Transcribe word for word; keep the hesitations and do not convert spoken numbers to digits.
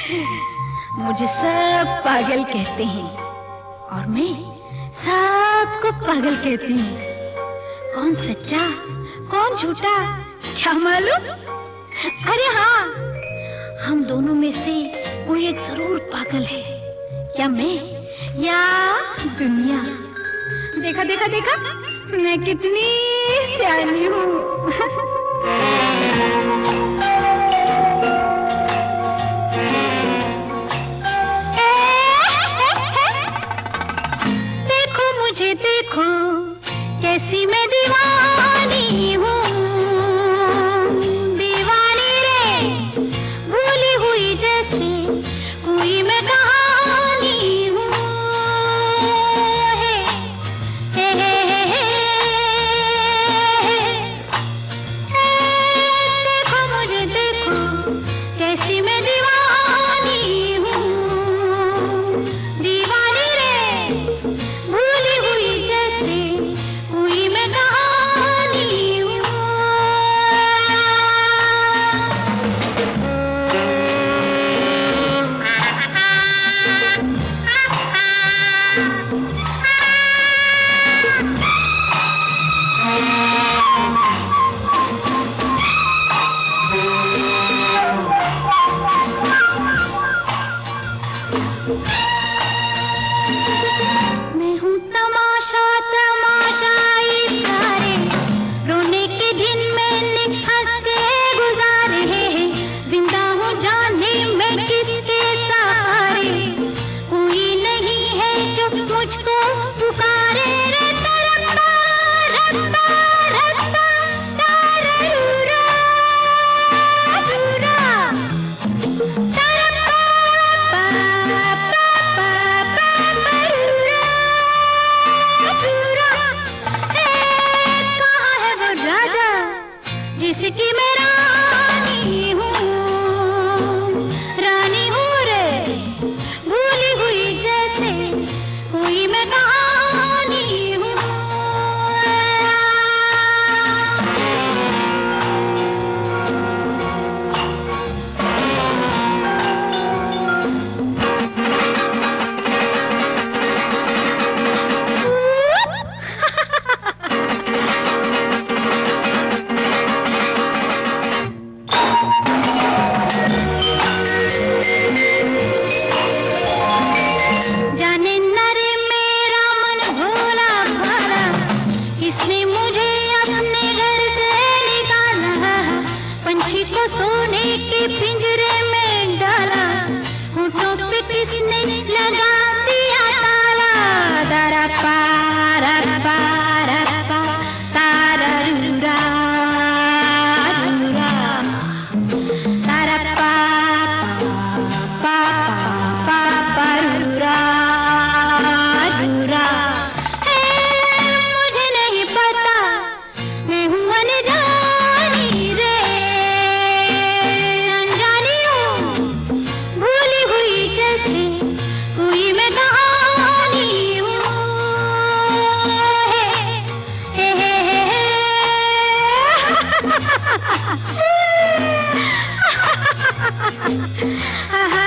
मुझे सब पागल कहते हैं और मैं सबको पागल कहती हूँ। कौन सच्चा कौन झूठा क्या मालूम। अरे हाँ, हम दोनों में से कोई एक जरूर पागल है, या मैं या दुनिया। देखा देखा देखा मैं कितनी सियानी हूँ। देखो मुझे देखो कैसी मैं दीवानी हूँ, दीवानी रे भूली हुई जैसे कोई मैं कहानी हूँ। हे हे हे हे देखो मुझे देखो कैसी मैं दीवानी हूँ, दीवानी रे भूली हुई जैसे कोई मैं कहानी हूँ। मैं हूँ तमाशा तमाशा इस सारे रोने के दिन मैंने हंस के गुजारे हैं। जिंदा हूँ जाने मैं किसके सहारे, कोई नहीं है जो मुझको पुकारे रे। तरप्पा रप्पा रप्पा ताररूरा रूरा तरप्पा पा पा पा पा रूरा रूरा। ए, कहाँ है वो राजा जिसकी मैं रानी हूँ, रानी हूँ रे भूली हुई जैसे कोई मैं कहानी हूँ। जाने न रे मेरा मन भोला भाला, किसने मुझे अपने घर से निकाला। पंछी को सोने के पिंजरे में डाला, होठों पे किसने लगा दिया ताला। दरा पारा पारा पा तारा रूरा रूरा तारा पा पा पा पा रूरा रूरा। हे, मुझे नहीं पता मैं हूँ अनजानी रे, अनजानी हूँ भूली हुई जैसे कोई मैं कहानी हूँ। हे हे हे हे हे।